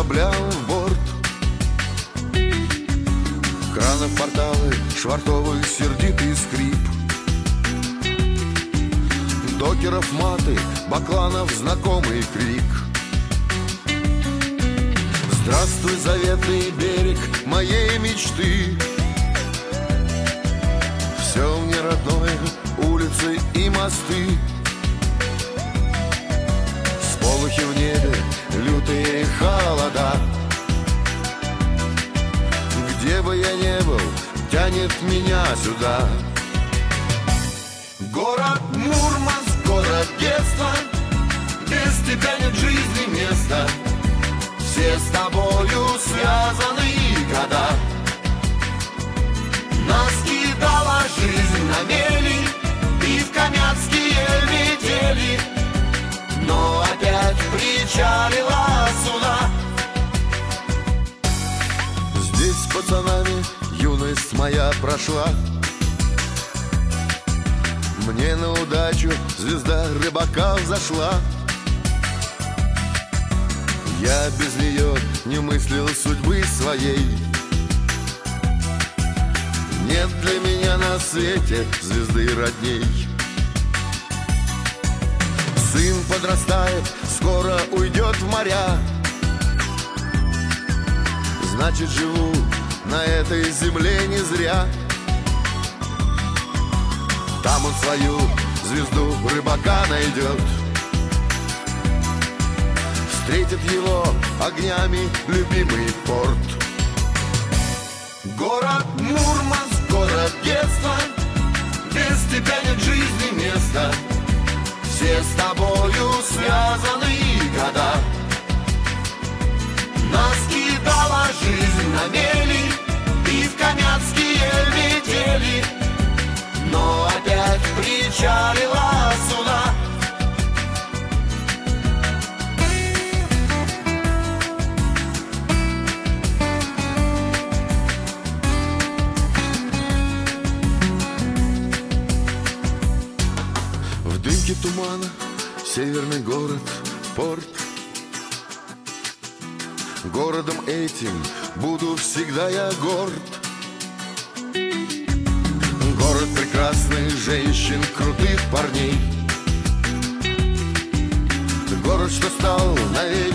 кораблям в борт. Кранов порталы, швартовый сердитый скрип, докеров маты, бакланов знакомый крик. Здравствуй, заветный берег моей мечты. Все мне родное, улицы и мосты. Сполохи в небе, лютые холода. Где бы я ни был, тянет меня сюда. Город Мурманск, город детства, без тебя нет жизни места. Все с тобою связаны года. Нас кидала жизнь на мели и в камятские метели, но опять причалила сюда. Здесь с пацанами юность моя прошла. Мне на удачу звезда рыбака взошла. Я без нее не мыслил судьбы своей. Нет для меня на свете звезды родней. Сын подрастает, скоро уйдет в моря. Значит, живу на этой земле не зря. Там он свою звезду рыбака найдет. Встретит его огнями любимый порт. Город Мурманск, город детства, без тебя нет жизни места. Все с тобою связаны года. Нас кидала жизнь на мели и в камятские метели, но опять причалила сюда. В дымке тумана северный город, порт. Городом этим буду всегда я горд. Город прекрасных женщин, крутых парней. Город, что стал навеки